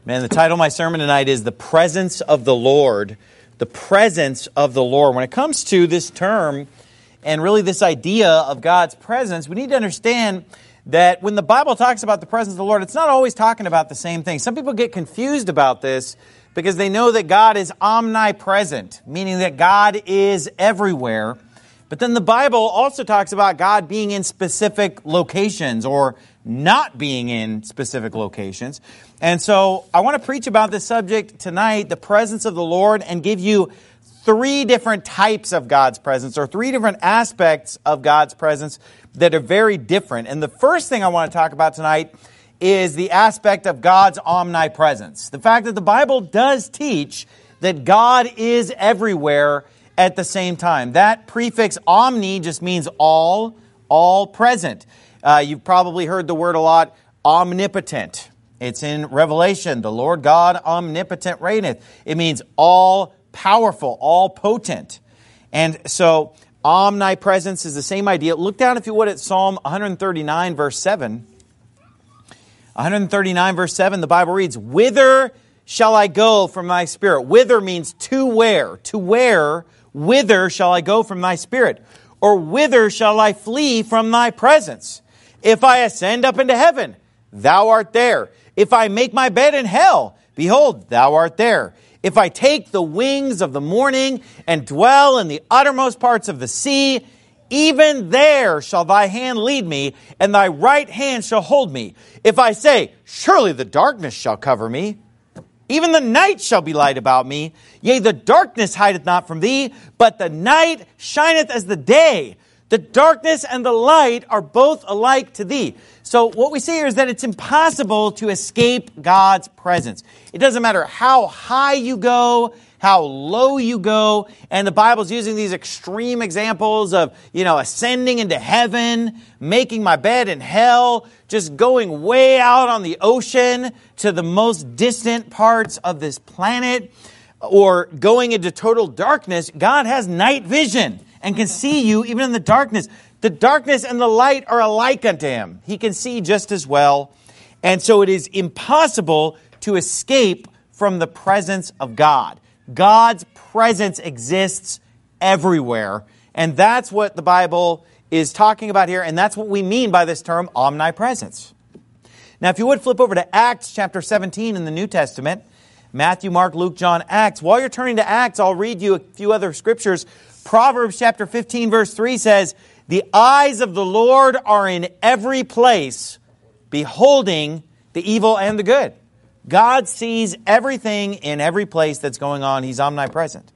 Man, the title of my sermon tonight is The Presence of the Lord. The presence of the Lord. When it comes to this term and really this idea of God's presence, we need to understand that when the Bible talks about the presence of the Lord, it's not always talking about the same thing. Some people get confused about this because they know that God is omnipresent, meaning that God is everywhere. But then the Bible also talks about God being in specific locations or not being in specific locations. And so I want to preach about this subject tonight, the presence of the Lord, and give you three different types of God's presence or three different aspects of God's presence that are very different. And the first thing I want to talk about tonight is the aspect of God's omnipresence. The fact that the Bible does teach that God is everywhere at the same time. That prefix omni just means all present. You've probably heard the word a lot, omnipotent. It's in Revelation, the Lord God omnipotent reigneth. It means all powerful, all potent. And so omnipresence is the same idea. Look down, if you would, at Psalm 139, verse 7. 139, verse 7, the Bible reads, "Whither shall I go from thy spirit?" Whither means to where. To where, whither shall I go from thy spirit? Or whither shall I flee from thy presence? If I ascend up into heaven, thou art there. If I make my bed in hell, behold, thou art there. If I take the wings of the morning and dwell in the uttermost parts of the sea, even there shall thy hand lead me, and thy right hand shall hold me. If I say, surely the darkness shall cover me, even the night shall be light about me. Yea, the darkness hideth not from thee, but the night shineth as the day. The darkness and the light are both alike to thee. So what we see here is that it's impossible to escape God's presence. It doesn't matter how high you go, how low you go. And the Bible's using these extreme examples of, ascending into heaven, making my bed in hell, just going way out on the ocean to the most distant parts of this planet, or going into total darkness. God has night vision and can see you even in the darkness. The darkness and the light are alike unto him. He can see just as well. And so it is impossible to escape from the presence of God. God's presence exists everywhere. And that's what the Bible is talking about here. And that's what we mean by this term, omnipresence. Now, if you would flip over to Acts chapter 17 in the New Testament, Matthew, Mark, Luke, John, Acts. While you're turning to Acts, I'll read you a few other scriptures. Proverbs chapter 15, verse 3 says, "The eyes of the Lord are in every place, beholding the evil and the good." God sees everything in every place that's going on. He's omnipresent.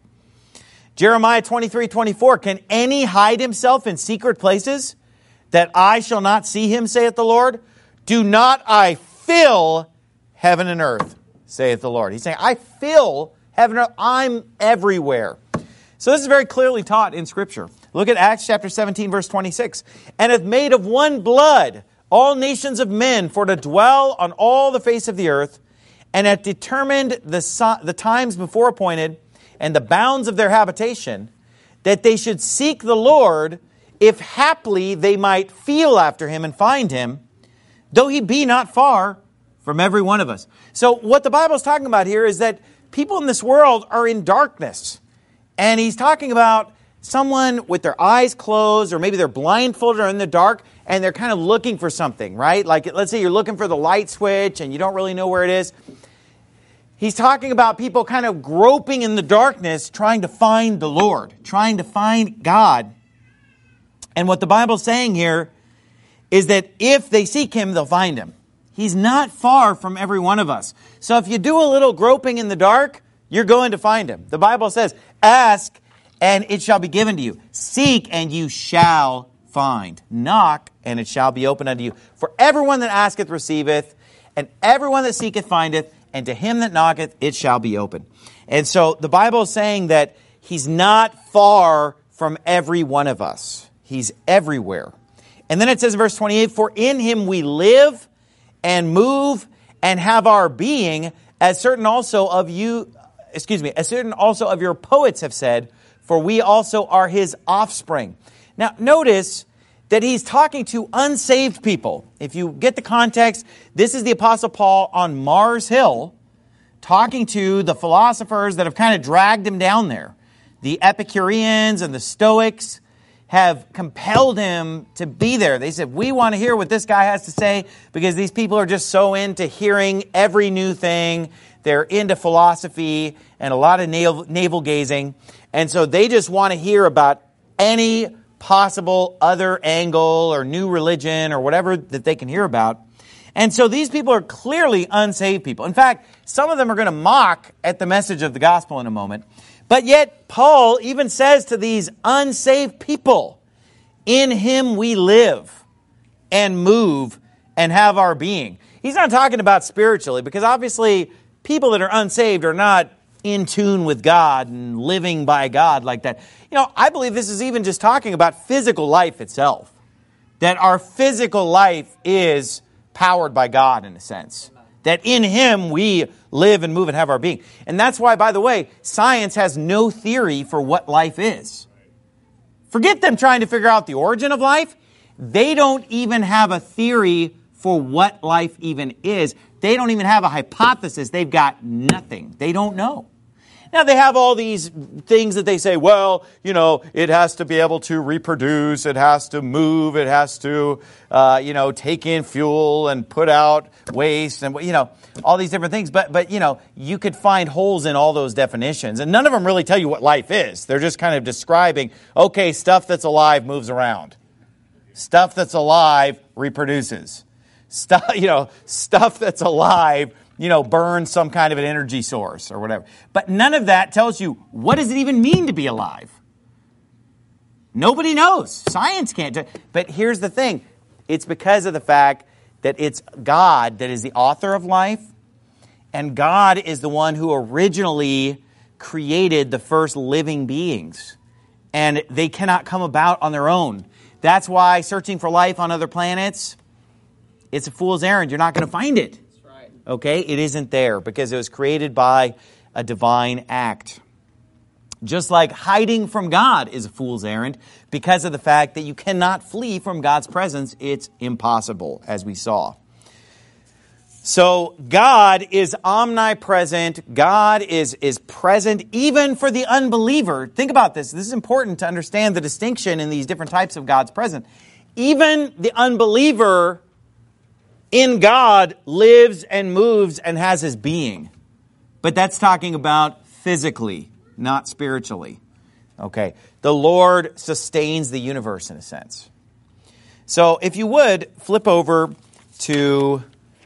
Jeremiah 23:24, "Can any hide himself in secret places, that I shall not see him, saith the Lord? Do not I fill heaven and earth, saith the Lord." He's saying, I fill heaven and earth. I'm everywhere. So this is very clearly taught in Scripture. Look at Acts chapter 17, verse 26. "And hath made of one blood all nations of men for to dwell on all the face of the earth, and hath determined the times before appointed and the bounds of their habitation, that they should seek the Lord, if haply they might feel after him and find him, though he be not far from every one of us." So what the Bible is talking about here is that people in this world are in darkness. And he's talking about someone with their eyes closed, or maybe they're blindfolded or in the dark, and they're kind of looking for something, right? Like, let's say you're looking for the light switch and you don't really know where it is. He's talking about people kind of groping in the darkness, trying to find the Lord, trying to find God. And what the Bible's saying here is that if they seek him, they'll find him. He's not far from every one of us. So if you do a little groping in the dark, you're going to find him. The Bible says, "Ask, and it shall be given to you. Seek, and you shall find. Knock, and it shall be opened unto you. For everyone that asketh receiveth, and everyone that seeketh findeth, and to him that knocketh it shall be opened." And so the Bible is saying that he's not far from every one of us. He's everywhere. And then it says in verse 28, "For in him we live and move and have our being, as certain also of your poets have said, for we also are his offspring." Now, notice that he's talking to unsaved people. If you get the context, this is the Apostle Paul on Mars Hill, talking to the philosophers that have kind of dragged him down there. The Epicureans and the Stoics have compelled him to be there. They said, we want to hear what this guy has to say because these people are just so into hearing every new thing. They're into philosophy and a lot of navel gazing. And so they just want to hear about any possible other angle or new religion or whatever that they can hear about. And so these people are clearly unsaved people. In fact, some of them are going to mock at the message of the gospel in a moment. But yet, Paul even says to these unsaved people, in him we live and move and have our being. He's not talking about spiritually, because obviously people that are unsaved are not in tune with God and living by God like that. I believe this is even just talking about physical life itself. That our physical life is powered by God in a sense. That in him we live and move and have our being. And that's why, by the way, science has no theory for what life is. Forget them trying to figure out the origin of life. They don't even have a theory for what life even is. They don't even have a hypothesis. They've got nothing. They don't know. Now, they have all these things that they say, well, it has to be able to reproduce, it has to move, it has to, take in fuel and put out waste and, all these different things. But you could find holes in all those definitions. And none of them really tell you what life is. They're just kind of describing, okay, stuff that's alive moves around. Stuff that's alive reproduces. Stuff that's alive burn some kind of an energy source or whatever. But none of that tells you, what does it even mean to be alive? Nobody knows. Science can't do it. But here's the thing. It's because of the fact that it's God that is the author of life, and God is the one who originally created the first living beings. And they cannot come about on their own. That's why searching for life on other planets, it's a fool's errand. You're not going to find it. Okay, it isn't there because it was created by a divine act. Just like hiding from God is a fool's errand because of the fact that you cannot flee from God's presence. It's impossible, as we saw. So God is omnipresent. God is present even for the unbeliever. Think about this. This is important to understand the distinction in these different types of God's presence. Even the unbeliever in God lives and moves and has his being. But that's talking about physically, not spiritually. Okay. The Lord sustains the universe in a sense. So if you would, flip over to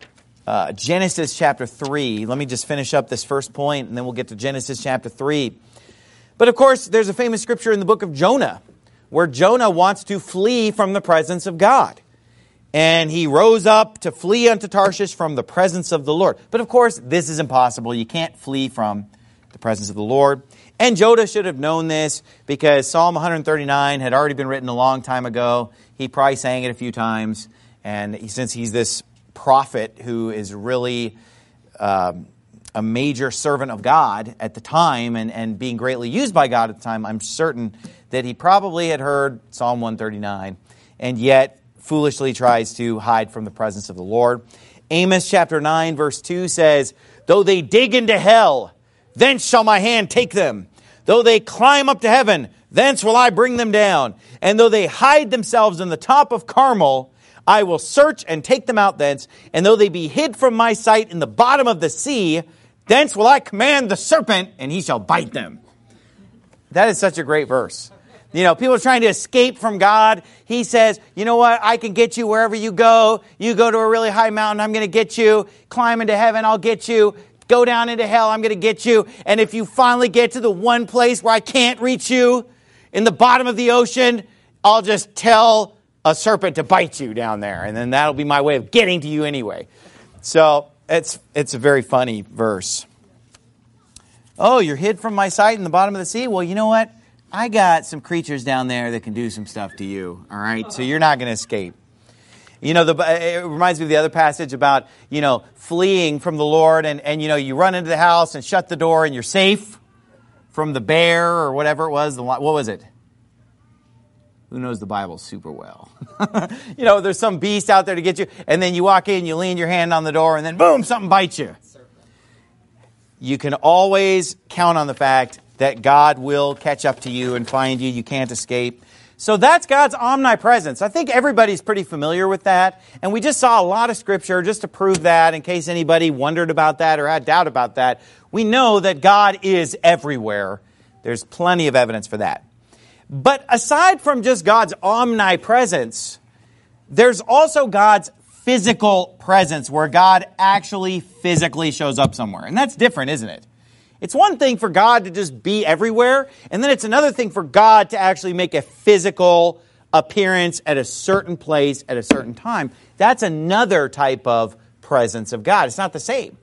Genesis chapter 3. Let me just finish up this first point and then we'll get to Genesis chapter 3. But of course, there's a famous scripture in the book of Jonah where Jonah wants to flee from the presence of God. And he rose up to flee unto Tarshish from the presence of the Lord. But of course, this is impossible. You can't flee from the presence of the Lord. And Jonah should have known this because Psalm 139 had already been written a long time ago. He probably sang it a few times. And since he's this prophet who is really a major servant of God at the time and being greatly used by God at the time, I'm certain that he probably had heard Psalm 139. And yet foolishly tries to hide from the presence of the Lord. Amos chapter 9 verse 2 says, though they dig into hell, thence shall my hand take them. Though they climb up to heaven, thence will I bring them down. And though they hide themselves in the top of Carmel, I will search and take them out thence. And though they be hid from my sight in the bottom of the sea, thence will I command the serpent, and he shall bite them. That is such a great verse. People are trying to escape from God. He says, you know what? I can get you wherever you go. You go to a really high mountain, I'm going to get you. Climb into heaven, I'll get you. Go down into hell, I'm going to get you. And if you finally get to the one place where I can't reach you, in the bottom of the ocean, I'll just tell a serpent to bite you down there. And then that'll be my way of getting to you anyway. So it's a very funny verse. Oh, you're hid from my sight in the bottom of the sea? Well, you know what? I got some creatures down there that can do some stuff to you, all right? So you're not going to escape. It reminds me of the other passage about, fleeing from the Lord and you run into the house and shut the door and you're safe from the bear or whatever it was. What was it? Who knows the Bible super well? There's some beast out there to get you and then you walk in, you lean your hand on the door and then boom, something bites you. you can always count on the fact that God will catch up to you and find you. You can't escape. So that's God's omnipresence. I think everybody's pretty familiar with that. And we just saw a lot of scripture just to prove that, in case anybody wondered about that or had doubt about that. We know that God is everywhere. There's plenty of evidence for that. But aside from just God's omnipresence, there's also God's physical presence, where God actually physically shows up somewhere. And that's different, isn't it? It's one thing for God to just be everywhere, and then it's another thing for God to actually make a physical appearance at a certain place at a certain time. That's another type of presence of God. It's not the same.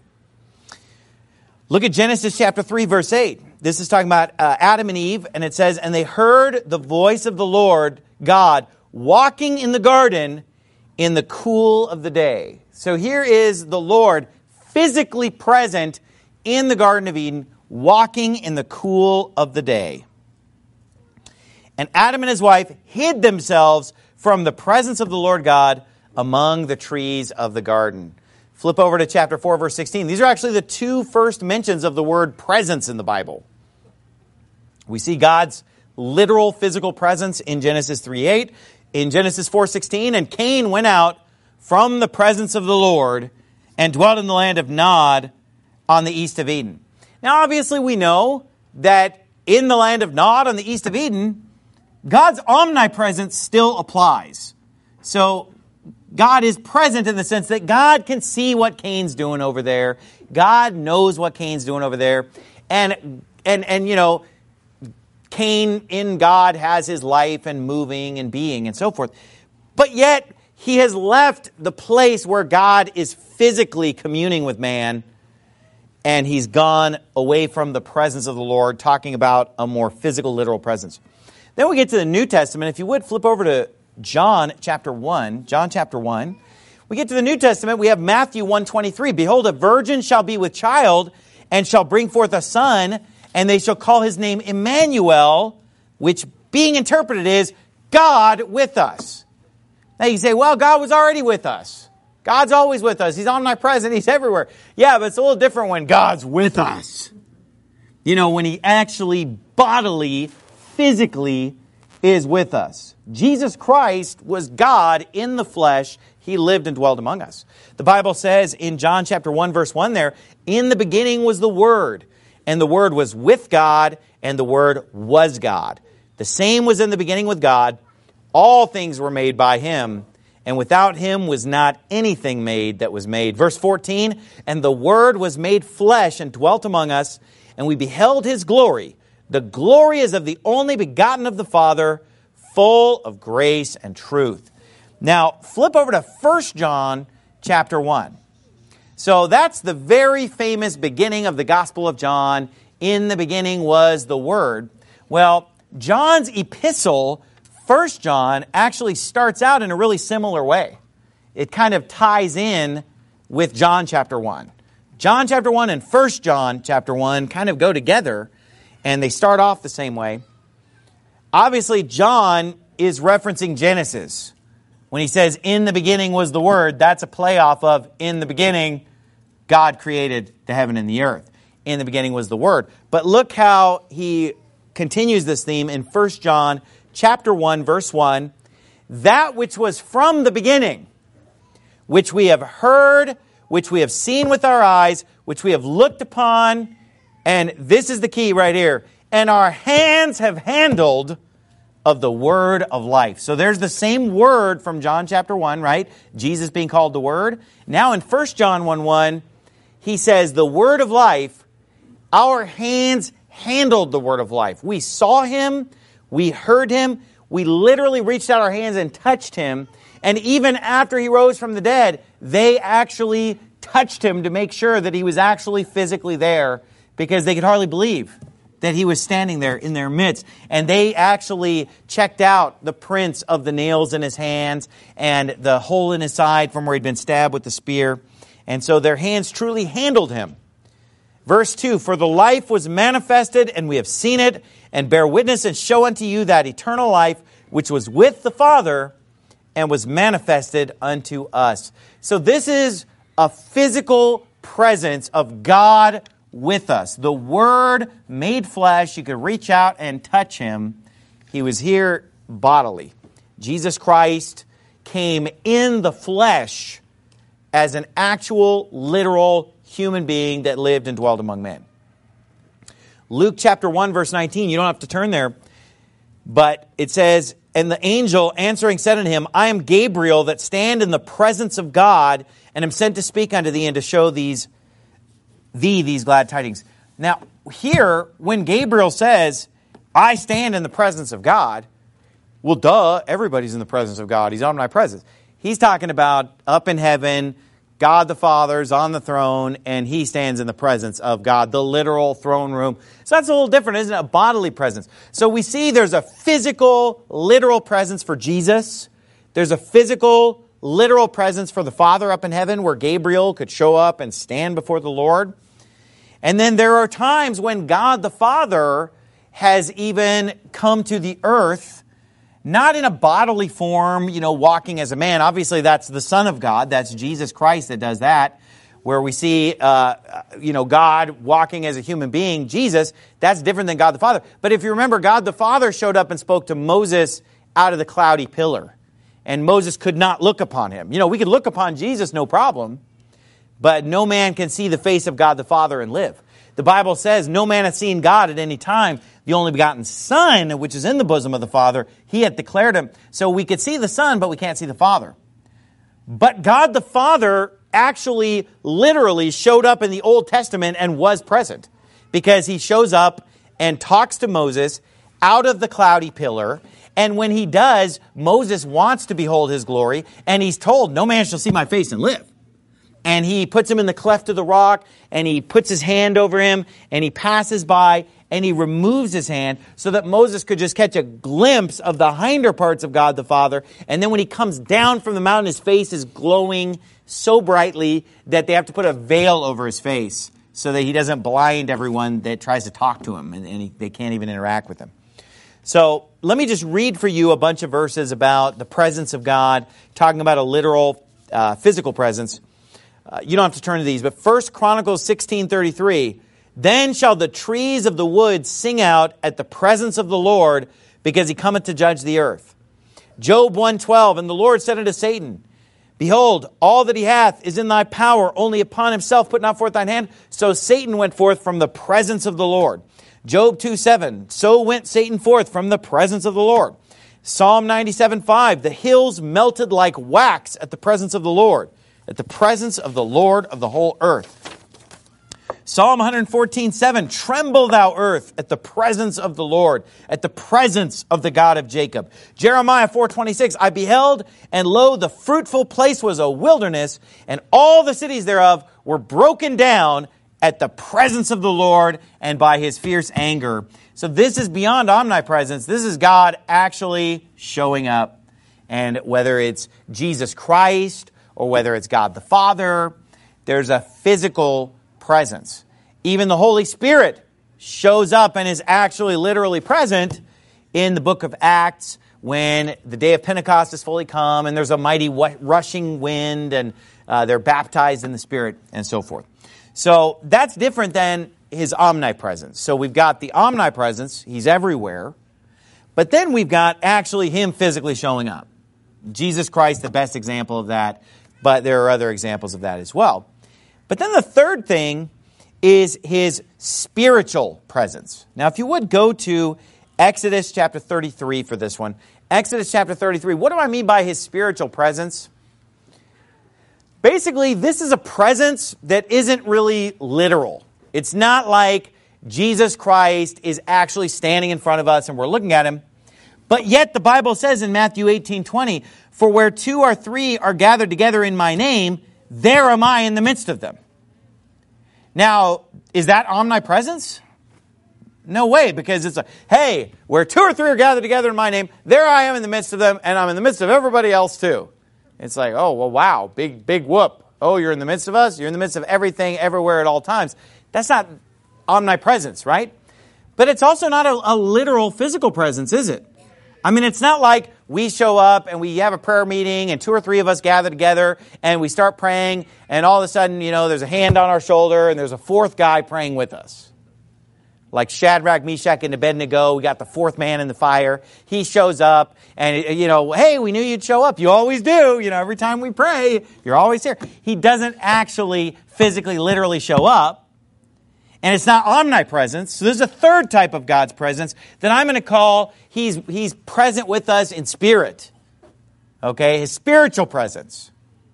Look at Genesis chapter 3, verse 8. This is talking about Adam and Eve, and it says, "And they heard the voice of the Lord God walking in the garden in the cool of the day." So here is the Lord physically present in the Garden of Eden, walking in the cool of the day. And Adam and his wife hid themselves from the presence of the Lord God among the trees of the garden. Flip over to chapter 4, verse 16. These are actually the two first mentions of the word presence in the Bible. We see God's literal physical presence in Genesis 3:8. In Genesis 4:16, "And Cain went out from the presence of the Lord and dwelt in the land of Nod on the east of Eden." Now, obviously, we know that in the land of Nod on the east of Eden, God's omnipresence still applies. So God is present in the sense that God can see what Cain's doing over there. God knows what Cain's doing over there. And you know, Cain in God has his life and moving and being and so forth. But yet, he has left the place where God is physically communing with man, and he's gone away from the presence of the Lord, talking about a more physical, literal presence. Then we get to the New Testament. If you would, flip over to John chapter 1. John chapter 1. We get to the New Testament. We have Matthew 1:23. "Behold, a virgin shall be with child, and shall bring forth a son, and they shall call his name Emmanuel," which being interpreted is God with us. Now you say, well, God was already with us. God's always with us. He's omnipresent. He's everywhere. Yeah, but it's a little different when God's with us. You know, when he actually bodily, physically is with us. Jesus Christ was God in the flesh. He lived and dwelled among us. The Bible says in John chapter 1, verse 1 there, "In the beginning was the Word, and the Word was with God, and the Word was God. The same was in the beginning with God. All things were made by him, and without him was not anything made that was made." Verse 14, "And the Word was made flesh and dwelt among us, and we beheld his glory. The glory is of the only begotten of the Father, full of grace and truth." Now, flip over to 1 John chapter 1. So that's the very famous beginning of the Gospel of John. In the beginning was the Word. Well, John's epistle, 1 John, actually starts out in a really similar way. It kind of ties in with John chapter 1. John chapter 1 and 1 John chapter 1 kind of go together, and they start off the same way. Obviously, John is referencing Genesis. When he says, "In the beginning was the Word," that's a play off of, "In the beginning, God created the heaven and the earth." In the beginning was the Word. But look how he continues this theme in 1 John chapter 1, verse 1. "That which was from the beginning, which we have heard, which we have seen with our eyes, which we have looked upon," and this is the key right here, "and our hands have handled of the word of life." So there's the same word from John chapter 1, right? Jesus being called the Word. Now in 1 John 1:1, he says, "The word of life, our hands handled the word of life." We saw him, we heard him, we literally reached out our hands and touched him. And even after he rose from the dead, they actually touched him to make sure that he was actually physically there, because they could hardly believe that he was standing there in their midst. And they actually checked out the prints of the nails in his hands and the hole in his side from where he'd been stabbed with the spear. And so their hands truly handled him. Verse 2, "For the life was manifested, and we have seen it, and bear witness and show unto you that eternal life, which was with the Father, and was manifested unto us." So this is a physical presence of God with us. The Word made flesh. You could reach out and touch him. He was here bodily. Jesus Christ came in the flesh as an actual, literal human being that lived and dwelt among men. Luke chapter 1, verse 19, you don't have to turn there, but it says, "And the angel answering said unto him, I am Gabriel that stand in the presence of God, and am sent to speak unto thee and to show these glad tidings." Now, here, when Gabriel says, I stand in the presence of God, well, duh, everybody's in the presence of God. He's omnipresent. He's talking about up in heaven, God the Father's on the throne, and he stands in the presence of God, the literal throne room. So that's a little different, isn't it? A bodily presence. So we see there's a physical, literal presence for Jesus. There's a physical, literal presence for the Father up in heaven where Gabriel could show up and stand before the Lord. And then there are times when God the Father has even come to the earth, not in a bodily form, walking as a man. Obviously, that's the Son of God. That's Jesus Christ that does that. Where we see, God walking as a human being, Jesus, that's different than God the Father. But if you remember, God the Father showed up and spoke to Moses out of the cloudy pillar. And Moses could not look upon him. We could look upon Jesus, no problem. But no man can see the face of God the Father and live. The Bible says, no man hath seen God at any time. The only begotten Son, which is in the bosom of the Father, he hath declared him. So we could see the Son, but we can't see the Father. But God the Father actually, literally showed up in the Old Testament and was present. Because he shows up and talks to Moses out of the cloudy pillar. And when he does, Moses wants to behold his glory. And he's told, no man shall see my face and live. And he puts him in the cleft of the rock, and he puts his hand over him, and he passes by, and he removes his hand so that Moses could just catch a glimpse of the hinder parts of God the Father. And then when he comes down from the mountain, his face is glowing so brightly that they have to put a veil over his face so that he doesn't blind everyone that tries to talk to him, and they can't even interact with him. So let me just read for you a bunch of verses about the presence of God, talking about a literal physical presence. You don't have to turn to these, but 1 Chronicles 16:33, "Then shall the trees of the wood sing out at the presence of the Lord, because he cometh to judge the earth." Job 1:12, "And the Lord said unto Satan, Behold, all that he hath is in thy power, only upon himself put not forth thine hand. So Satan went forth from the presence of the Lord." Job 2:7, "So went Satan forth from the presence of the Lord." Psalm 97:5, "The hills melted like wax at the presence of the Lord, at the presence of the Lord of the whole earth." Psalm 114:7, "Tremble thou earth at the presence of the Lord, at the presence of the God of Jacob." Jeremiah 4:26, "I beheld, and lo, the fruitful place was a wilderness, and all the cities thereof were broken down at the presence of the Lord and by his fierce anger." So this is beyond omnipresence. This is God actually showing up. And whether it's Jesus Christ or whether it's God the Father, there's a physical presence. Even the Holy Spirit shows up and is actually literally present in the book of Acts when the day of Pentecost is fully come and there's a mighty rushing wind and they're baptized in the Spirit and so forth. So that's different than his omnipresence. So we've got the omnipresence, he's everywhere, but then we've got actually him physically showing up. Jesus Christ, the best example of that, but there are other examples of that as well. But then the third thing is his spiritual presence. Now, if you would go to Exodus chapter 33 for this one. Exodus chapter 33, what do I mean by his spiritual presence? Basically, this is a presence that isn't really literal. It's not like Jesus Christ is actually standing in front of us and we're looking at him. But yet the Bible says in Matthew 18:20, "For where 2 or 3 are gathered together in my name, there am I in the midst of them." Now, is that omnipresence? No way, because it's hey, where 2 or 3 are gathered together in my name, there I am in the midst of them, and I'm in the midst of everybody else too. It's like, oh, well, wow, big whoop. Oh, you're in the midst of us? You're in the midst of everything, everywhere, at all times. That's not omnipresence, right? But it's also not a literal physical presence, is it? I mean, it's not like we show up and we have a prayer meeting and 2 or 3 of us gather together and we start praying and all of a sudden, there's a hand on our shoulder and there's a 4th guy praying with us. Like Shadrach, Meshach, and Abednego, we got the 4th man in the fire. He shows up and, hey, we knew you'd show up. You always do. Every time we pray, you're always here. He doesn't actually physically, literally show up. And it's not omnipresence. So there's a 3rd type of God's presence that I'm going to call He's present with us in spirit. Okay? His spiritual presence.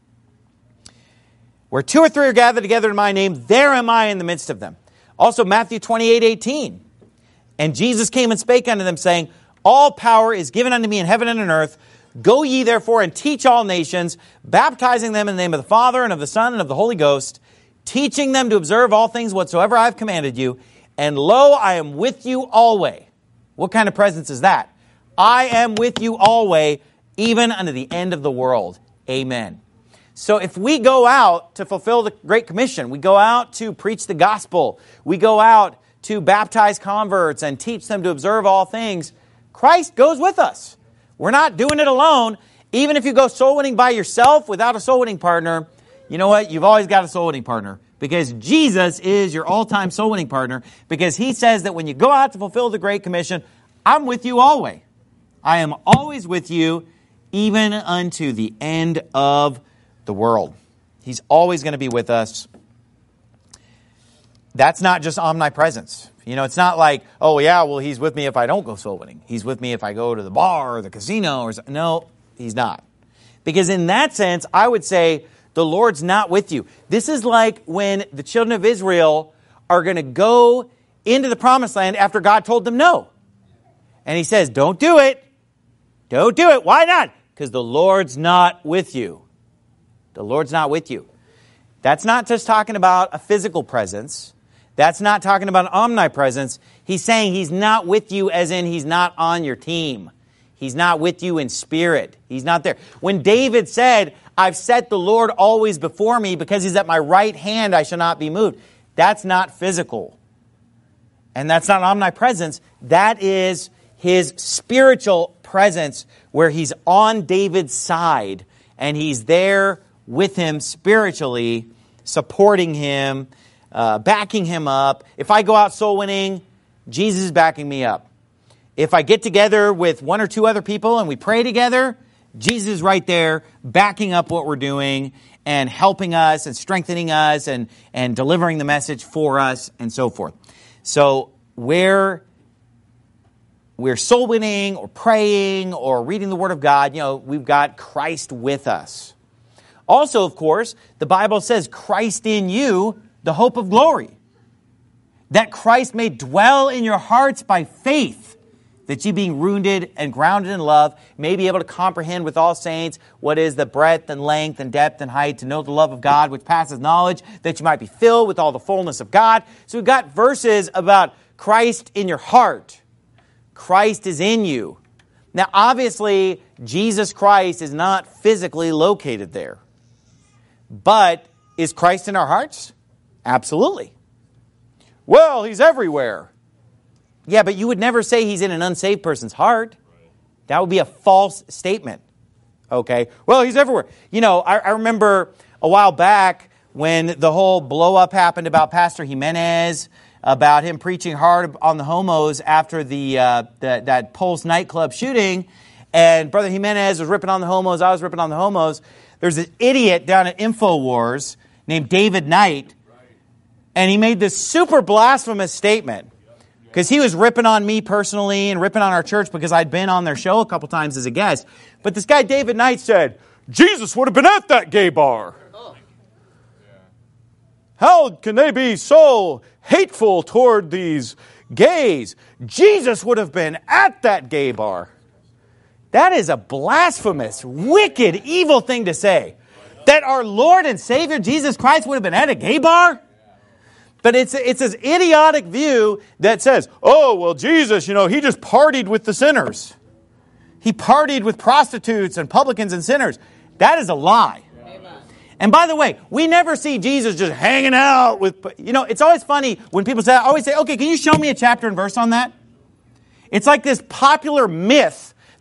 Where 2 or 3 are gathered together in my name, there am I in the midst of them. Also, Matthew 28:18. And Jesus came and spake unto them, saying, all power is given unto me in heaven and on earth. Go ye therefore and teach all nations, baptizing them in the name of the Father and of the Son and of the Holy Ghost, teaching them to observe all things whatsoever I have commanded you. And lo, I am with you always. What kind of presence is that? I am with you always, even unto the end of the world. Amen. So if we go out to fulfill the Great Commission, we go out to preach the gospel, we go out to baptize converts and teach them to observe all things, Christ goes with us. We're not doing it alone. Even if you go soul winning by yourself without a soul winning partner, you know what? You've always got a soul winning partner because Jesus is your all-time soul winning partner because He says that when you go out to fulfill the Great Commission, I'm with you always. I am always with you even unto the end of the world. He's always going to be with us. That's not just omnipresence. It's not like, oh yeah, well, He's with me if I don't go soul winning. He's with me if I go to the bar or the casino or something. No, He's not. Because in that sense, I would say the Lord's not with you. This is like when the children of Israel are going to go into the promised land after God told them no. And He says, don't do it. Don't do it. Why not? Because the Lord's not with you. The Lord's not with you. That's not just talking about a physical presence. That's not talking about omnipresence. He's saying He's not with you as in He's not on your team. He's not with you in spirit. He's not there. When David said, I've set the Lord always before me because He's at my right hand, I shall not be moved. That's not physical. And that's not omnipresence. That is His spiritual presence where He's on David's side and He's there with him spiritually, supporting him, backing him up. If I go out soul winning, Jesus is backing me up. If I get together with 1 or 2 other people and we pray together, Jesus is right there backing up what we're doing and helping us and strengthening us and delivering the message for us and so forth. So where we're soul winning or praying or reading the Word of God, we've got Christ with us. Also, of course, the Bible says Christ in you, the hope of glory. That Christ may dwell in your hearts by faith, that ye being rooted and grounded in love may be able to comprehend with all saints what is the breadth and length and depth and height, to know the love of God which passes knowledge, that you might be filled with all the fullness of God. So we've got verses about Christ in your heart. Christ is in you. Now, obviously, Jesus Christ is not physically located there. But is Christ in our hearts? Absolutely. Well, He's everywhere. Yeah, but you would never say He's in an unsaved person's heart. That would be a false statement. Okay? Well, He's everywhere. I remember a while back when the whole blow-up happened about Pastor Jimenez, about him preaching hard on the homos after that Pulse nightclub shooting, and Brother Jimenez was ripping on the homos, I was ripping on the homos. There's this idiot down at InfoWars named David Knight, and he made this super blasphemous statement because he was ripping on me personally and ripping on our church because I'd been on their show a couple times as a guest. But this guy David Knight said, Jesus would have been at that gay bar. How can they be so hateful toward these gays? Jesus would have been at that gay bar. That is a blasphemous, wicked, evil thing to say. That our Lord and Savior Jesus Christ would have been at a gay bar? But it's this idiotic view that says, oh, well, Jesus, He just partied with the sinners. He partied with prostitutes and publicans and sinners. That is a lie. Amen. And by the way, we never see Jesus just hanging out with, it's always funny when people okay, can you show me a chapter and verse on that? It's like this popular myth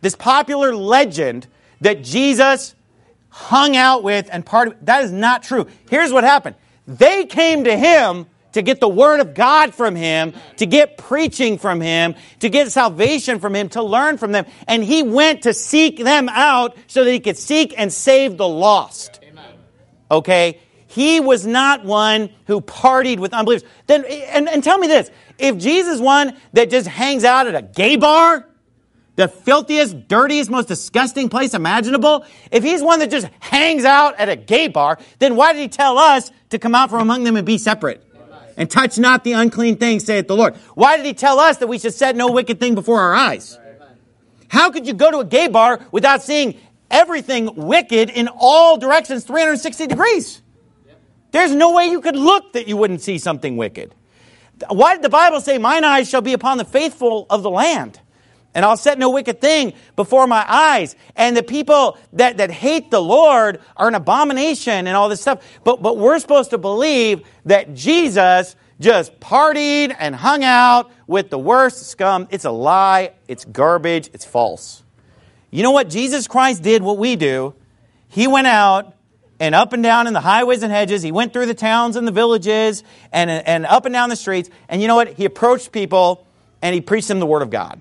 this popular legend that Jesus hung out with and that is not true. Here's what happened. They came to him to get the word of God from him, to get preaching from him, to get salvation from him, to learn from them. And he went to seek them out so that he could seek and save the lost. Okay? He was not one who partied with unbelievers. Then, and tell me this, if Jesus is one that just hangs out at a gay bar, the filthiest, dirtiest, most disgusting place imaginable, if he's one that just hangs out at a gay bar, then why did he tell us to come out from among them and be separate? And touch not the unclean thing, saith the Lord. Why did he tell us that we should set no wicked thing before our eyes? How could you go to a gay bar without seeing everything wicked in all directions, 360 degrees? There's no way you could look that you wouldn't see something wicked. Why did the Bible say, mine eyes shall be upon the faithful of the land? And I'll set no wicked thing before my eyes. And the people that hate the Lord are an abomination and all this stuff. But we're supposed to believe that Jesus just partied and hung out with the worst scum. It's a lie. It's garbage. It's false. You know what? Jesus Christ did what we do. He went out and up and down in the highways and hedges. He went through the towns and the villages and up and down the streets. And you know what? He approached people and he preached them the Word of God.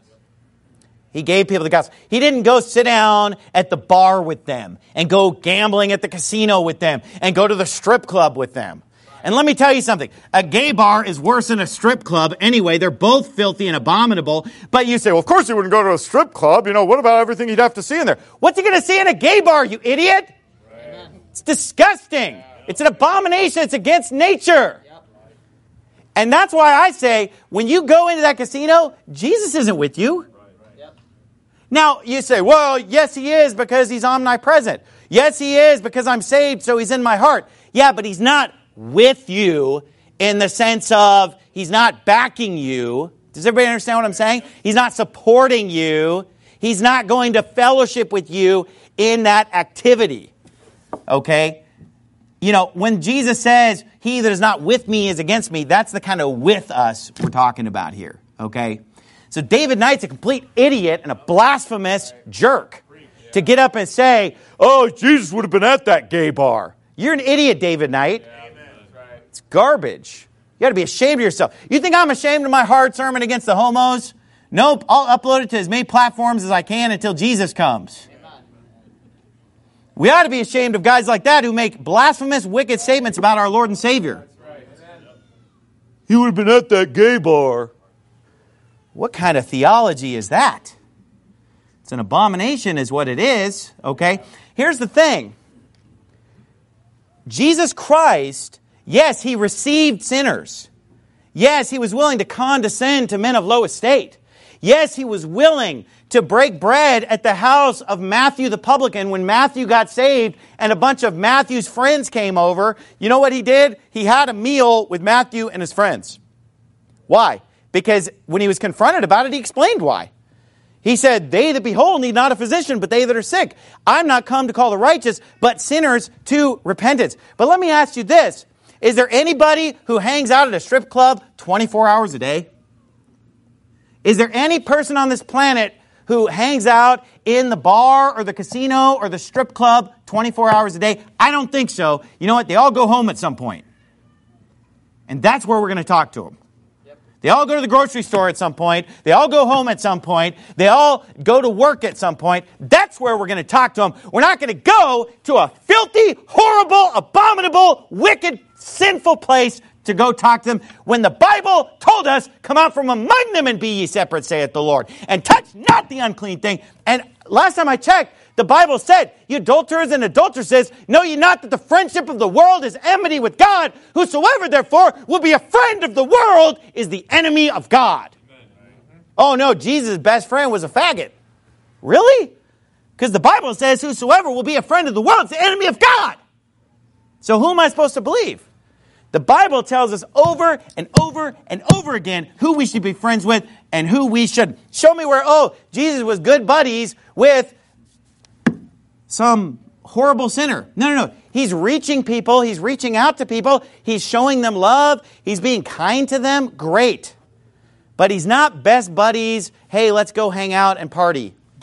He gave people the gospel. He didn't go sit down at the bar with them and go gambling at the casino with them and go to the strip club with them. And let me tell you something. A gay bar is worse than a strip club anyway. They're both filthy and abominable. But you say, well, of course he wouldn't go to a strip club. You know, what about everything he'd have to see in there? What's he going to see in a gay bar, you idiot? Right. It's disgusting. It's an abomination. It's against nature. Yep. And that's why I say, when you go into that casino, Jesus isn't with you. Now, you say, well, yes, he is because he's omnipresent. Yes, he is because I'm saved, so he's in my heart. Yeah, but he's not with you in the sense of he's not backing you. Does everybody understand what I'm saying? He's not supporting you. He's not going to fellowship with you in that activity. Okay? You know, when Jesus says, he that is not with me is against me, that's the kind of with us we're talking about here. Okay? So David Knight's a complete idiot and a blasphemous jerk to get up and say, oh, Jesus would have been at that gay bar. You're an idiot, David Knight. It's garbage. You got to be ashamed of yourself. You think I'm ashamed of my hard sermon against the homos? Nope. I'll upload it to as many platforms as I can until Jesus comes. We ought to be ashamed of guys like that who make blasphemous, wicked statements about our Lord and Savior. He would have been at that gay bar. What kind of theology is that? It's an abomination is what it is, okay? Here's the thing. Jesus Christ, yes, he received sinners. Yes, he was willing to condescend to men of low estate. Yes, he was willing to break bread at the house of Matthew the publican when Matthew got saved and a bunch of Matthew's friends came over. You know what he did? He had a meal with Matthew and his friends. Why? Because when he was confronted about it, he explained why. He said, they that be whole need not a physician, but they that are sick. I'm not come to call the righteous, but sinners to repentance. But let me ask you this. Is there anybody who hangs out at a strip club 24 hours a day? Is there any person on this planet who hangs out in the bar or the casino or the strip club 24 hours a day? I don't think so. You know what? They all go home at some point. And that's where we're going to talk to them. They all go to the grocery store at some point. They all go home at some point. They all go to work at some point. That's where we're going to talk to them. We're not going to go to a filthy, horrible, abominable, wicked, sinful place to go talk to them when the Bible told us, come out from among them and be ye separate, saith the Lord, and touch not the unclean thing. And last time I checked, the Bible said, ye adulterers and adulteresses, know ye not that the friendship of the world is enmity with God? Whosoever therefore will be a friend of the world is the enemy of God. Oh no, Jesus' best friend was a faggot. Really? Because the Bible says, whosoever will be a friend of the world is the enemy of God. So who am I supposed to believe? The Bible tells us over and over and over again who we should be friends with and who we shouldn't. Show me where, Jesus was good buddies with some horrible sinner. No. He's reaching people. He's reaching out to people. He's showing them love. He's being kind to them. Great. But he's not best buddies. Hey, let's go hang out and party.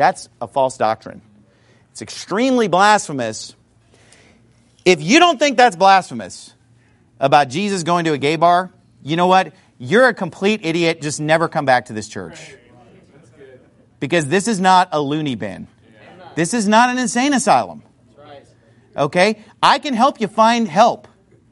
That's a false doctrine. It's extremely blasphemous. If you don't think that's blasphemous about Jesus going to a gay bar, you know what? You're a complete idiot. Just never come back to this church. Because this is not a loony bin. This is not an insane asylum. Okay? I can help you find help.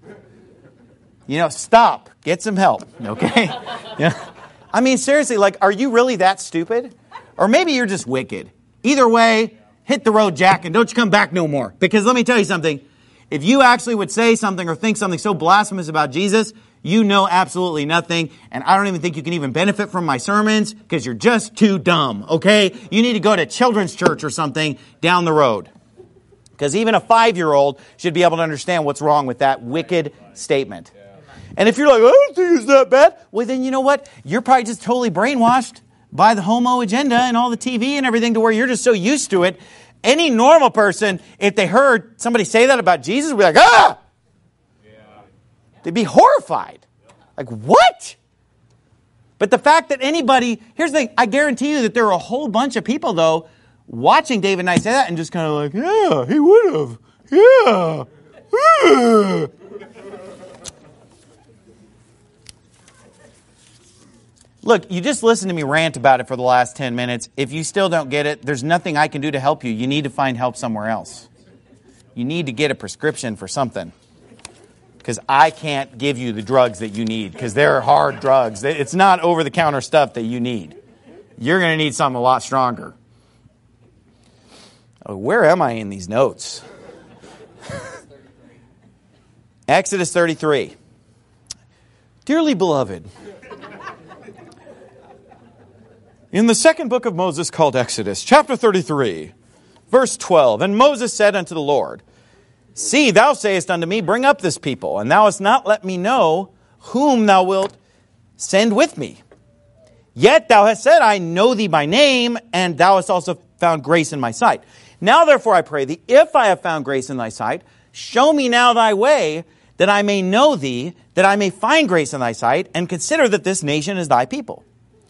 Stop. Get some help. Okay? Yeah. I mean, seriously, are you really that stupid? Or maybe you're just wicked. Either way, hit the road, Jack, and don't you come back no more. Because let me tell you something. If you actually would say something or think something so blasphemous about Jesus, you know absolutely nothing. And I don't even think you can even benefit from my sermons because you're just too dumb, okay? You need to go to children's church or something down the road. Because even a 5-year-old should be able to understand what's wrong with that wicked statement. And if you're like, I don't think it's that bad, well, then you know what? You're probably just totally brainwashed by the homo agenda and all the TV and everything to where you're just so used to it. Any normal person, if they heard somebody say that about Jesus, would be like, ah! Yeah. They'd be horrified. Like, what? But the fact that anybody, here's the thing, I guarantee you that there are a whole bunch of people, though, watching David and I say that and just kind of like, yeah, he would have. Yeah. Look, you just listened to me rant about it for the last 10 minutes. If you still don't get it, there's nothing I can do to help you. You need to find help somewhere else. You need to get a prescription for something. Because I can't give you the drugs that you need. Because they're hard drugs. It's not over-the-counter stuff that you need. You're going to need something a lot stronger. Oh, where am I in these notes? Exodus 33. Dearly beloved, in the second book of Moses called Exodus, chapter 33, verse 12, and Moses said unto the Lord, See, thou sayest unto me, bring up this people, and thou hast not let me know whom thou wilt send with me. Yet thou hast said, I know thee by name, and thou hast also found grace in my sight. Now therefore I pray thee, if I have found grace in thy sight, show me now thy way, that I may know thee, that I may find grace in thy sight, and consider that this nation is thy people.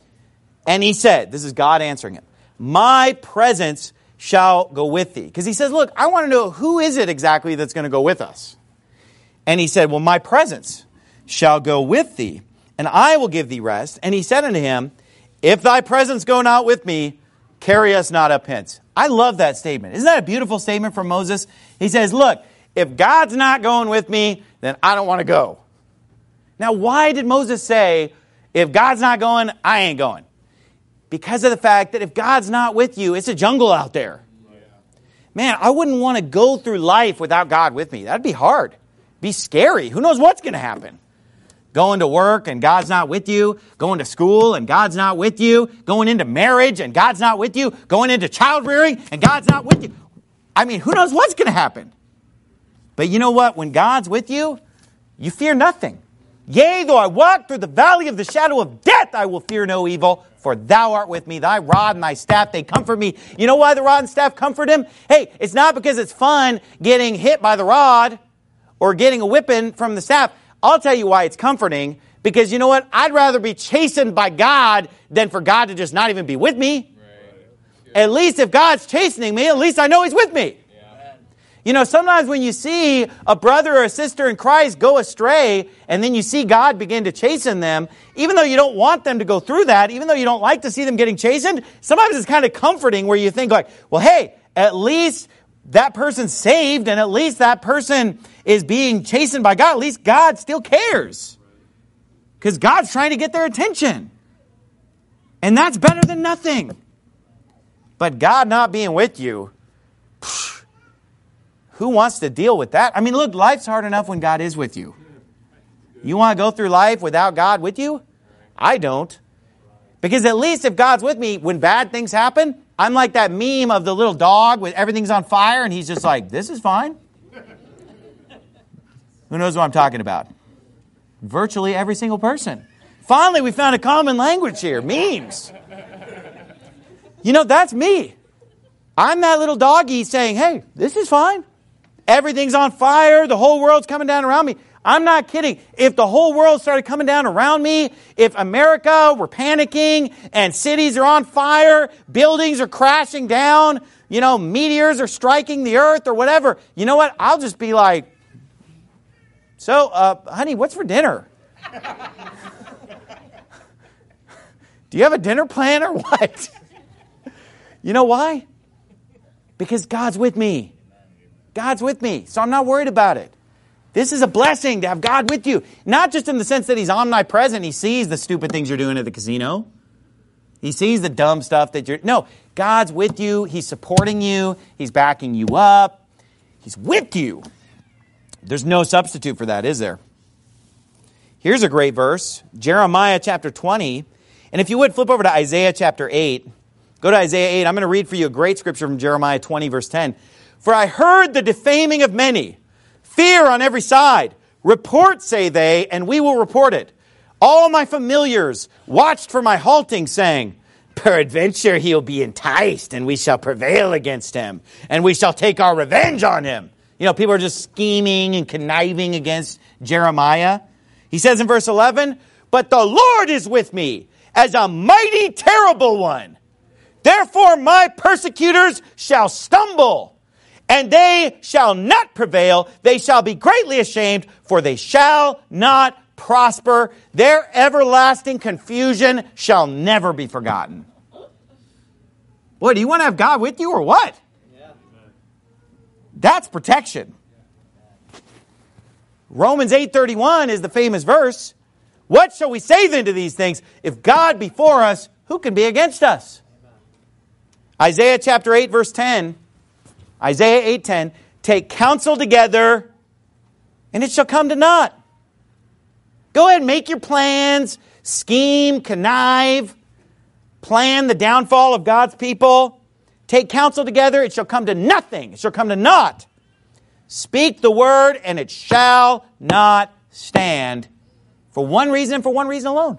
And he said, this is God answering him, my presence shall go with thee. Because he says, look, I want to know who is it exactly that's going to go with us. And he said, well, my presence shall go with thee, and I will give thee rest. And he said unto him, if thy presence go not with me, carry us not up hence. I love that statement. Isn't that a beautiful statement from Moses? He says, look, if God's not going with me, then I don't want to go. Now, why did Moses say, if God's not going, I ain't going? Because of the fact that if God's not with you, it's a jungle out there. Man, I wouldn't want to go through life without God with me. That'd be hard. Be scary. Who knows what's going to happen? Going to work and God's not with you. Going to school and God's not with you. Going into marriage and God's not with you. Going into child rearing and God's not with you. I mean, who knows what's going to happen? But you know what? When God's with you, you fear nothing. Yea, though I walk through the valley of the shadow of death, I will fear no evil, for thou art with me. Thy rod and thy staff, they comfort me. You know why the rod and staff comfort him? Hey, it's not because it's fun getting hit by the rod or getting a whipping from the staff. I'll tell you why it's comforting. Because you know what? I'd rather be chastened by God than for God to just not even be with me. Right. At least if God's chastening me, at least I know He's with me. You know, sometimes when you see a brother or a sister in Christ go astray, and then you see God begin to chasten them, even though you don't want them to go through that, even though you don't like to see them getting chastened, sometimes it's kind of comforting where you think like, well, hey, at least that person's saved, and at least that person is being chastened by God. At least God still cares. Because God's trying to get their attention. And that's better than nothing. But God not being with you, who wants to deal with that? I mean, look, life's hard enough when God is with you. You want to go through life without God with you? I don't. Because at least if God's with me, when bad things happen, I'm like that meme of the little dog with everything's on fire and he's just like, this is fine. Who knows what I'm talking about? Virtually every single person. Finally, we found a common language here. Memes. You know, that's me. I'm that little doggy saying, hey, this is fine. Everything's on fire. The whole world's coming down around me. I'm not kidding. If the whole world started coming down around me, if America were panicking and cities are on fire, buildings are crashing down, meteors are striking the earth or whatever, you know what? I'll just be like, so, honey, what's for dinner? Do you have a dinner plan or what? You know why? Because God's with me. God's with me, so I'm not worried about it. This is a blessing to have God with you. Not just in the sense that He's omnipresent. He sees the stupid things you're doing at the casino. He sees the dumb stuff that you're... No, God's with you. He's supporting you. He's backing you up. He's with you. There's no substitute for that, is there? Here's a great verse. Jeremiah chapter 20. And if you would, flip over to Isaiah chapter 8. Go to Isaiah 8. I'm going to read for you a great scripture from Jeremiah 20, verse 10. For I heard the defaming of many, fear on every side. Report, say they, and we will report it. All my familiars watched for my halting, saying, peradventure he'll be enticed, and we shall prevail against him, and we shall take our revenge on him. People are just scheming and conniving against Jeremiah. He says in verse 11, but the Lord is with me as a mighty, terrible one. Therefore my persecutors shall stumble, and they shall not prevail. They shall be greatly ashamed, for they shall not prosper. Their everlasting confusion shall never be forgotten. Boy, do you want to have God with you or what? Yeah. That's protection. Romans 8:31 is the famous verse. What shall we say then to these things? If God be for us, who can be against us? Isaiah chapter 8, verse 10. Isaiah 8:10. Take counsel together, and it shall come to naught. Go ahead and make your plans, scheme, connive, plan the downfall of God's people. Take counsel together, it shall come to nothing. It shall come to naught. Speak the word, and it shall not stand. For one reason and for one reason alone.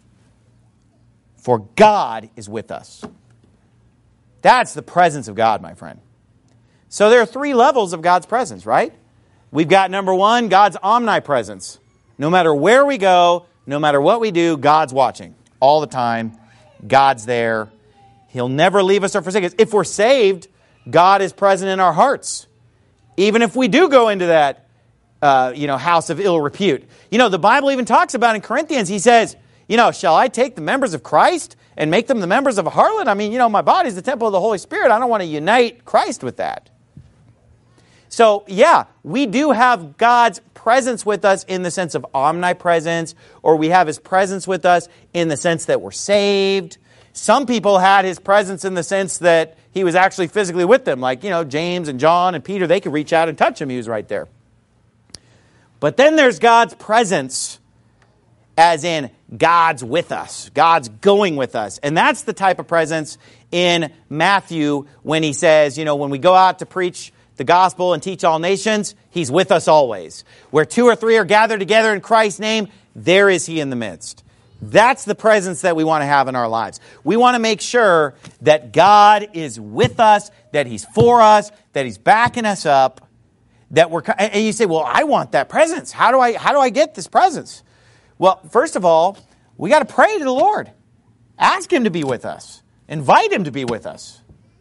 For God is with us. That's the presence of God, my friend. So there are three levels of God's presence, right? We've got number one, God's omnipresence. No matter where we go, no matter what we do, God's watching all the time. God's there. He'll never leave us or forsake us. If we're saved, God is present in our hearts. Even if we do go into that house of ill repute. The Bible even talks about in Corinthians, he says, shall I take the members of Christ and make them the members of a harlot? I mean, my body is the temple of the Holy Spirit. I don't want to unite Christ with that. So, yeah, we do have God's presence with us in the sense of omnipresence, or we have His presence with us in the sense that we're saved. Some people had His presence in the sense that He was actually physically with them. Like, James and John and Peter, they could reach out and touch Him. He was right there. But then there's God's presence, as in God's with us. God's going with us. And that's the type of presence in Matthew when He says, when we go out to preach the gospel and teach all nations, He's with us always. Where two or three are gathered together in Christ's name, there is He in the midst. That's the presence that we want to have in our lives. We want to make sure that God is with us, that He's for us, that He's backing us up, that we're. And you say, "Well, I want that presence. How do I get this presence?" Well, first of all, we got to pray to the Lord. Ask Him to be with us. Invite Him to be with us.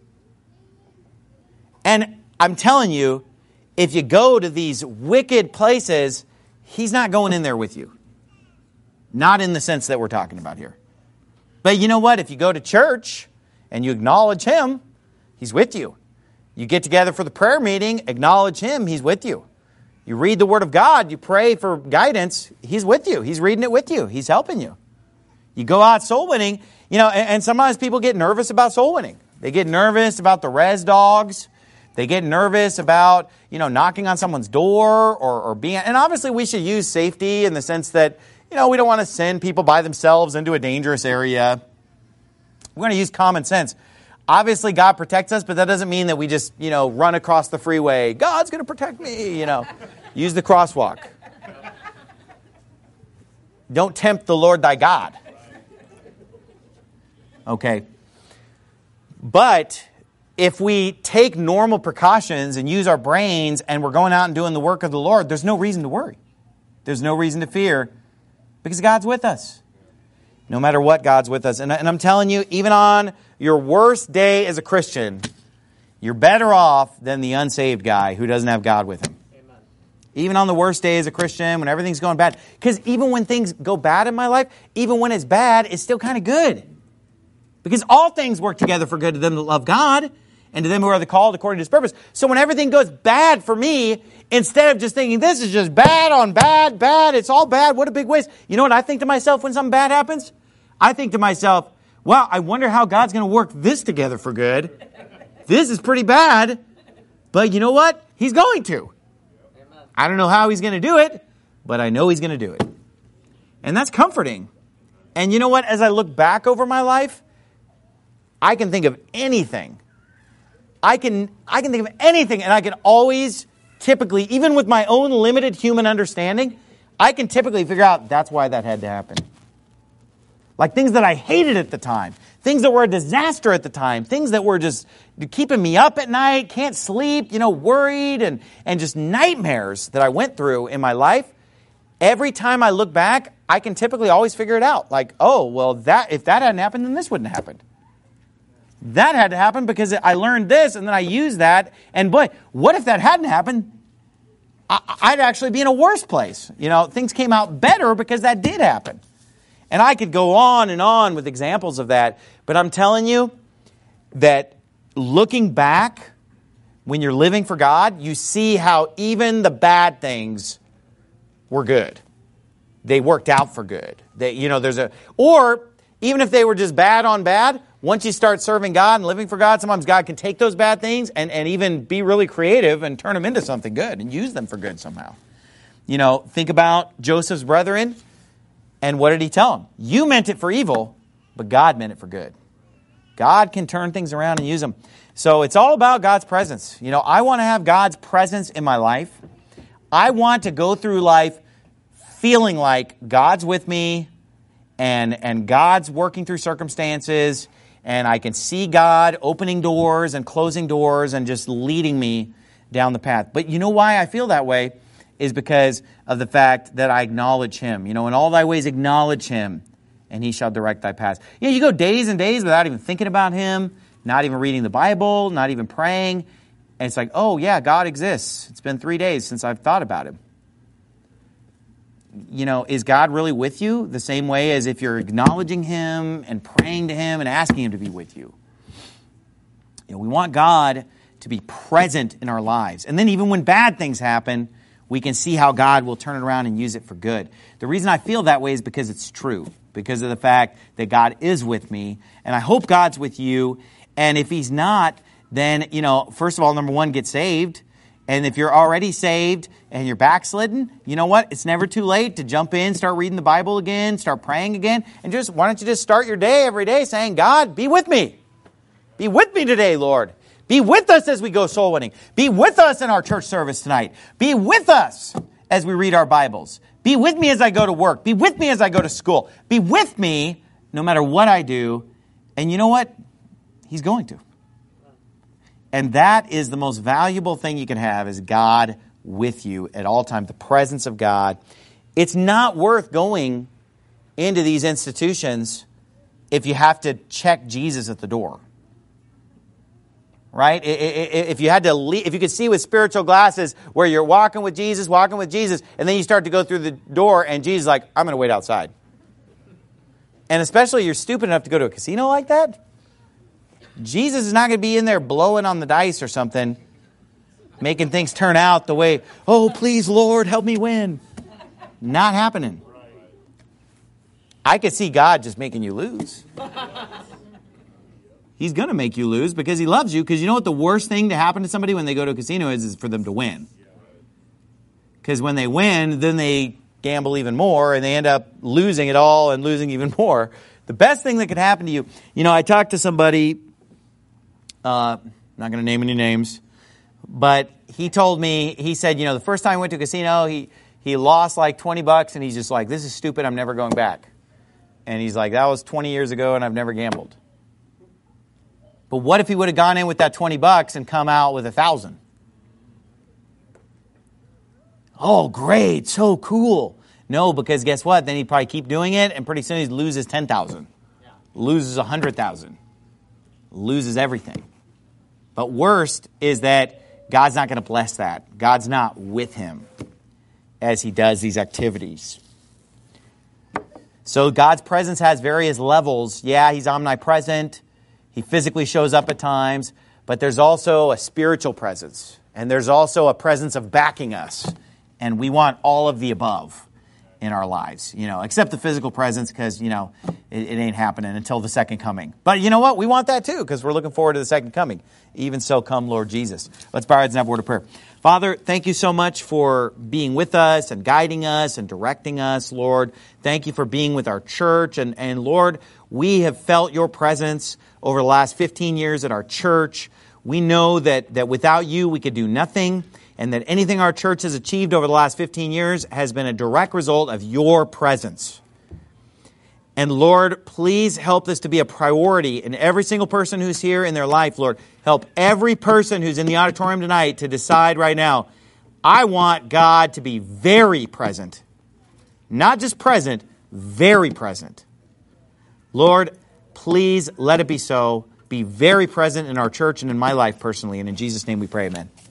And I'm telling you, if you go to these wicked places, He's not going in there with you. Not in the sense that we're talking about here. But you know what? If you go to church and you acknowledge Him, He's with you. You get together for the prayer meeting, acknowledge Him, He's with you. You read the Word of God, you pray for guidance, He's with you. He's reading it with you. He's helping you. You go out soul winning, and sometimes people get nervous about soul winning. They get nervous about the res dogs. They get nervous about, knocking on someone's door or being... And obviously we should use safety in the sense that, we don't want to send people by themselves into a dangerous area. We're going to use common sense. Obviously God protects us, but that doesn't mean that we just, run across the freeway. God's going to protect me, Use the crosswalk. Don't tempt the Lord thy God. Okay. But if we take normal precautions and use our brains and we're going out and doing the work of the Lord, there's no reason to worry. There's no reason to fear because God's with us. No matter what, God's with us. And I'm telling you, even on your worst day as a Christian, you're better off than the unsaved guy who doesn't have God with him. Amen. Even on the worst day as a Christian, when everything's going bad. Because even when things go bad in my life, even when it's bad, it's still kind of good. Because all things work together for good to them that love God and to them who are the called according to His purpose. So when everything goes bad for me, instead of just thinking, this is just bad on bad, it's all bad, what a big waste. You know what I think to myself when something bad happens? I think to myself, wow, I wonder how God's going to work this together for good. This is pretty bad, but you know what? He's going to. I don't know how He's going to do it, but I know He's going to do it. And that's comforting. And you know what? As I look back over my life, I can think of anything. I can think of anything, and I can always typically, even with my own limited human understanding, I can typically figure out that's why that had to happen. Like things that I hated at the time, things that were a disaster at the time, things that were just keeping me up at night, can't sleep, worried, and just nightmares that I went through in my life. Every time I look back, I can typically always figure it out. Like, oh, well, if that hadn't happened, then this wouldn't have happened. That had to happen because I learned this, and then I used that. And boy, what if that hadn't happened? I'd actually be in a worse place. Things came out better because that did happen. And I could go on and on with examples of that. But I'm telling you that looking back, when you're living for God, you see how even the bad things were good. They worked out for good. Or even if they were just bad on bad, once you start serving God and living for God, sometimes God can take those bad things and even be really creative and turn them into something good and use them for good somehow. Think about Joseph's brethren. And what did he tell them? You meant it for evil, but God meant it for good. God can turn things around and use them. So it's all about God's presence. I want to have God's presence in my life. I want to go through life feeling like God's with me and God's working through circumstances, and I can see God opening doors and closing doors and just leading me down the path. But you know why I feel that way? Is because of the fact that I acknowledge Him. In all thy ways acknowledge Him, and He shall direct thy paths. You go days and days without even thinking about Him, not even reading the Bible, not even praying, and it's like, oh yeah, God exists. It's been 3 days since I've thought about Him. Is God really with you the same way as if you're acknowledging Him and praying to Him and asking Him to be with you? We want God to be present in our lives. And then even when bad things happen, we can see how God will turn it around and use it for good. The reason I feel that way is because it's true. Because of the fact that God is with me. And I hope God's with you. And if He's not, then, first of all, number one, get saved. And if you're already saved and you're backslidden, you know what? It's never too late to jump in, start reading the Bible again, start praying again. And why don't you just start your day every day saying, God, be with me. Be with me today, Lord. Be with us as we go soul winning. Be with us in our church service tonight. Be with us as we read our Bibles. Be with me as I go to work. Be with me as I go to school. Be with me no matter what I do. And you know what? He's going to. And that is the most valuable thing you can have, is God with you at all times, the presence of God. It's not worth going into these institutions if you have to check Jesus at the door. Right? If you had to leave, if you could see with spiritual glasses where you're walking with Jesus, and then you start to go through the door and Jesus is like, I'm going to wait outside. And especially you're stupid enough to go to a casino like that, Jesus is not going to be in there blowing on the dice or something, making things turn out the way, oh, please, Lord, help me win. Not happening. I could see God just making you lose. He's going to make you lose because He loves you. Because you know what the worst thing to happen to somebody when they go to a casino is for them to win. Because when they win, then they gamble even more and they end up losing it all and losing even more. The best thing that could happen to you, I talked to somebody, not going to name any names, but he told me, he said, the first time he went to a casino, he lost like $20 and he's just like, this is stupid, I'm never going back. And he's like, that was 20 years ago and I've never gambled. But what if he would have gone in with that $20 and come out with $1,000? Oh, great, so cool. No, because guess what? Then he'd probably keep doing it, and pretty soon he loses 10,000, loses 100,000, loses everything. But worst is that God's not going to bless that. God's not with him as he does these activities. So God's presence has various levels. Yeah, he's omnipresent. He physically shows up at times. But there's also a spiritual presence. And there's also a presence of backing us. And we want all of the above in our lives, except the physical presence because, it ain't happening until the second coming. But you know what? We want that too because we're looking forward to the second coming. Even so, come, Lord Jesus. Let's bow our heads and have a word of prayer. Father, thank you so much for being with us and guiding us and directing us, Lord. Thank you for being with our church. And Lord, we have felt your presence over the last 15 years at our church. We know that without you, we could do nothing. And that anything our church has achieved over the last 15 years has been a direct result of your presence. And Lord, please help this to be a priority in every single person who's here in their life, Lord. Help every person who's in the auditorium tonight to decide right now, I want God to be very present. Not just present, very present. Lord, please let it be so. Be very present in our church and in my life personally. And in Jesus' name we pray, amen.